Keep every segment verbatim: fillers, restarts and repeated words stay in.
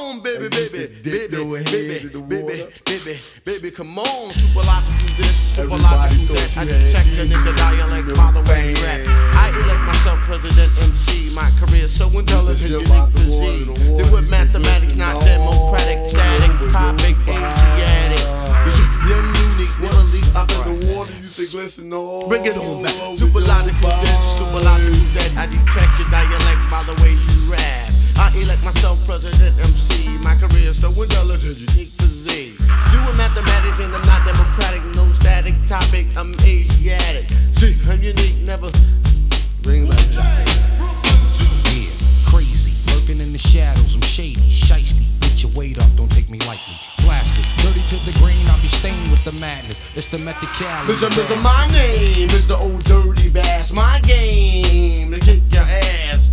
on, baby, They used baby, to baby, dip their head baby, in the baby, water. baby, baby, come on. Super lots to do this, super lots Everybody to do that. thought I you had detect the nigga easy, dialect you by the know, way you rap. bang. I elect myself president M C. My career so intelligent, Dip unique out the water, physique. the Do water with used to mathematics, glisten not all democratic, static, over topic, your Asiatic. Young, unique, Willie, I said upright. the water used to glisten all Bring it on back. over Super your logical this, super logical that. I detect your dialect by the way you rap. I elect myself president M C. My career is so intelligent, unique physique. Doing mathematics and I'm not democratic, no static topic, I'm Asiatic. See, I'm unique, never bring back that. Yeah, crazy, lurking in the shadows, I'm shady, shiesty. Get your weight up, don't take me lightly. Blasted, dirty to the green, I'll be stained with the madness. It's the method Cali. Mister Mister My name is the old dirty bass. My game to kick your ass.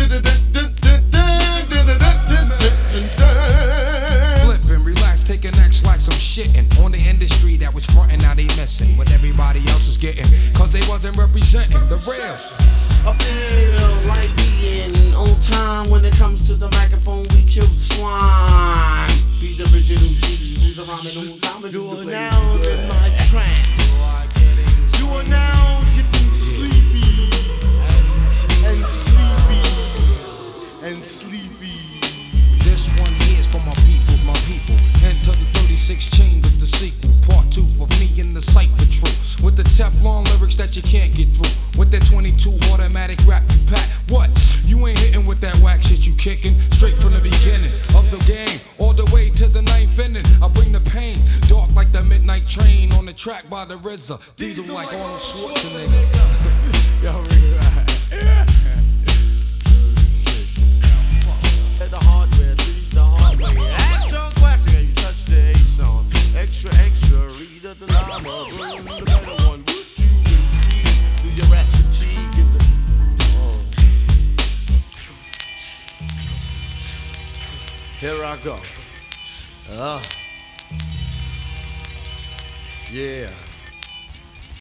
Flip and relax, take an X like some shitting on the industry that was frontin', now they missing what everybody else is getting, cause they wasn't representing the real. I feel like being on time when it comes to the microphone. We killed swine. Be the original Jesus, the rhyming on time. You are now in my trance. You are now getting sleepy and sleepy and sleepy. This one here is for my people, my people. Enter the thirty-six chambers, the sequel, part two for me in the cipher truth. With the Teflon lyrics that you can't get through. With that twenty-two automatic rap you pack. What? You ain't hitting with that whack shit you kicking. Straight from the beginning of the game, all the way to the ninth inning. I bring the pain, dark like the midnight train on the track by the R Z A. Diesel like Arnold Schwarzenegger. Yo, right. The hardware, read the hardware. Ask your question, and you touch the A song. Extra, extra, read the llama. Bring the better one. Would you receive? Do your rap fatigue in the. Oh. Here I go. Uh. Yeah.